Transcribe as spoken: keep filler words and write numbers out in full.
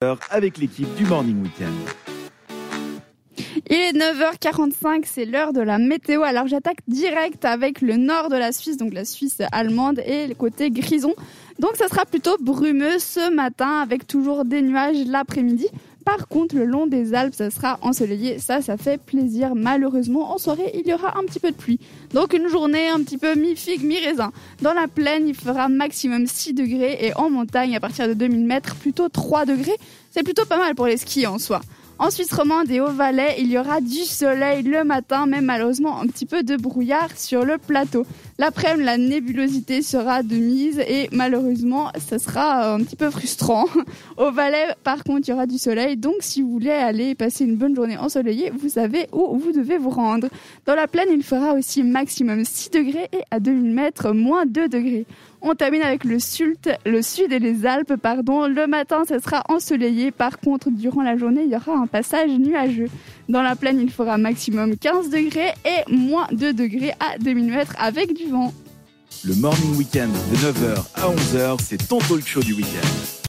heures avec l'équipe du Morning Weekend. Il est neuf heures quarante-cinq, c'est l'heure de la météo. Alors j'attaque direct avec le nord de la Suisse, donc la Suisse allemande et le côté grison. Donc ça sera plutôt brumeux ce matin avec toujours des nuages l'après-midi. Par contre, le long des Alpes, ça sera ensoleillé. Ça, ça fait plaisir. Malheureusement, en soirée, il y aura un petit peu de pluie. Donc une journée un petit peu mi-figue, mi-raisin. Dans la plaine, il fera maximum six degrés et en montagne, à partir de deux mille mètres, plutôt trois degrés. C'est plutôt pas mal pour les skis en soi. En Suisse romande et au Valais, il y aura du soleil le matin, mais malheureusement un petit peu de brouillard sur le plateau. L'après-midi, la nébulosité sera de mise et malheureusement, ça sera un petit peu frustrant. Au Valais, par contre, il y aura du soleil, donc si vous voulez aller passer une bonne journée ensoleillée, vous savez où vous devez vous rendre. Dans la plaine, il fera aussi maximum six degrés et à deux mille mètres, moins deux degrés. On termine avec le sud, le sud et les Alpes, pardon. Le matin, ça sera ensoleillé. Par contre, durant la journée, il y aura un passage nuageux. Dans la plaine, il fera maximum quinze degrés et moins deux degrés à deux mille mètres avec du vent. Le Morning Weekend de neuf heures à onze heures, c'est ton talk show du week-end.